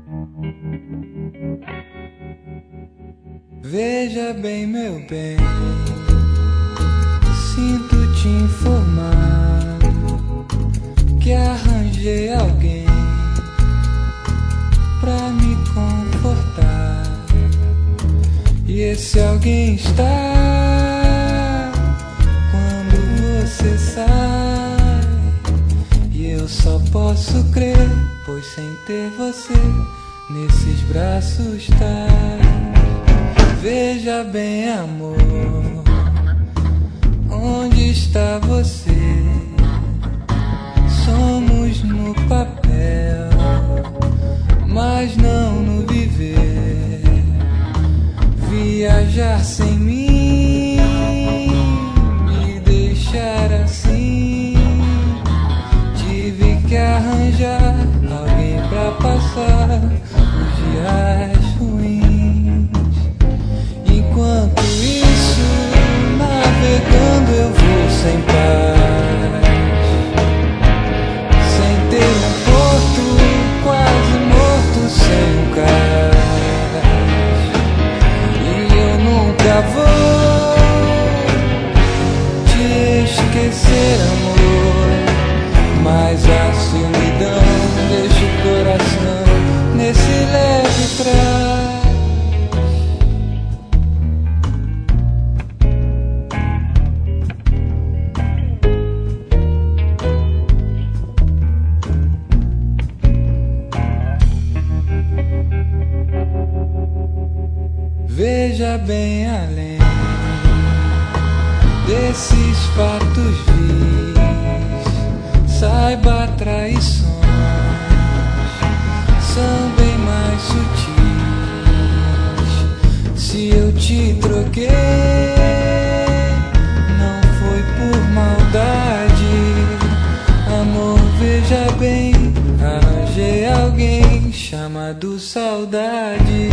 Veja bem, meu bem, sinto te informar que arranjei alguém pra me confortar. E esse alguém está quando você sai. E eu só posso crer, pois sem ter você nesses braços tá. Veja bem, amor, onde está você? Somos no papel, mas não no viver. Viajar sem mim, me deixar assim. Tive que arranjar alguém pra passar os dias ruins. Enquanto isso, navegando eu vou sem paz, sem ter um porto, quase morto sem um cais. E eu nunca vou te esquecer, amor, mas a solidão deixa o coração nesse leve trás. Veja bem além desses fatos vis, saiba traições são bem mais sutis. Se eu te troquei, não foi por maldade, amor, veja bem, arranjei alguém chamado saudade.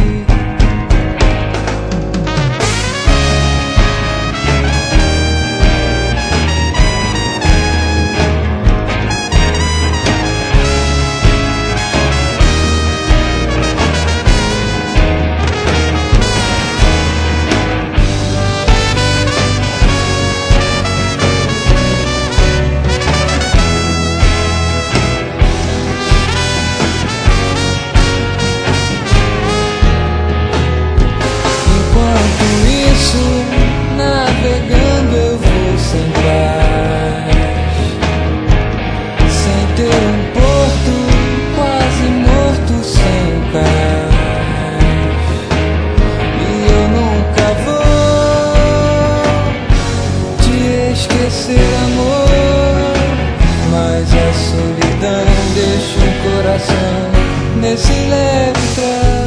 Navegando eu vou sem paz, sem ter um porto, quase morto sem um cais. E eu nunca vou te esquecer, amor, mas a solidão deixa o coração nesse leve trás.